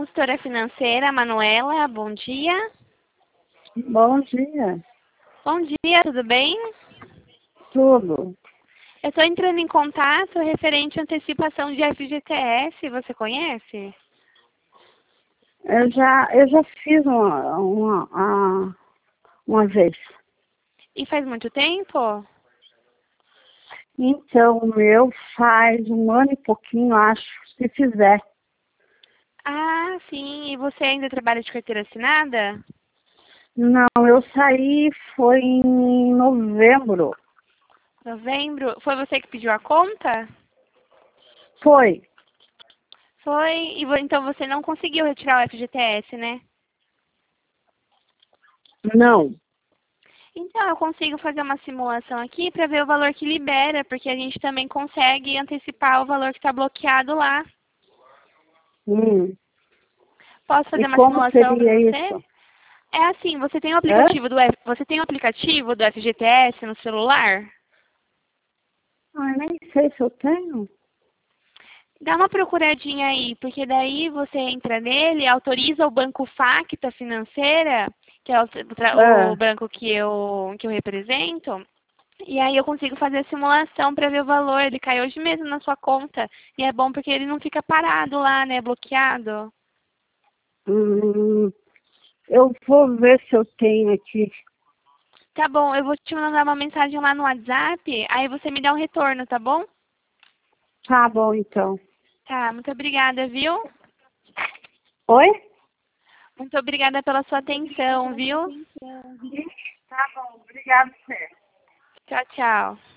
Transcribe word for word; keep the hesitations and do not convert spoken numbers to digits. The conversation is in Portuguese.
consultora financeira, Manuela. Bom dia. Bom dia. Bom dia, tudo bem? Tudo. Eu estou entrando em contato referente à antecipação de F G T S. Você conhece? Eu já, eu já fiz uma, uma, uma, uma vez. E faz muito tempo? Então, o meu faz um ano e pouquinho, acho, se fizer. Ah, sim. E você ainda trabalha de carteira assinada? Não, eu saí foi em novembro. Novembro? Foi você que pediu a conta? Foi. Foi. E vo- então você não conseguiu retirar o F G T S, né? Não. Então, eu consigo fazer uma simulação aqui para ver o valor que libera, porque a gente também consegue antecipar o valor que está bloqueado lá. Hum. Posso E fazer uma como simulação para seria você? isso? É assim, você tem o Hã? aplicativo do F- você tem o aplicativo do F G T S no celular? Ah, nem sei se eu tenho. Dá uma procuradinha aí, porque daí você entra nele, autoriza o banco Facta Financeira, que é o, tra- o Ah, banco que eu, que eu represento, e aí eu consigo fazer a simulação para ver o valor. Ele cai hoje mesmo na sua conta. E é bom porque ele não fica parado lá, né, bloqueado. hum, eu vou ver se eu tenho aqui. Tá bom, eu vou te mandar uma mensagem lá no WhatsApp, aí você me dá um retorno, tá bom? Tá bom, então. Tá, muito obrigada, viu? Oi? Muito obrigada pela sua atenção, viu? Tá bom, obrigada, Fê. Tchau, tchau.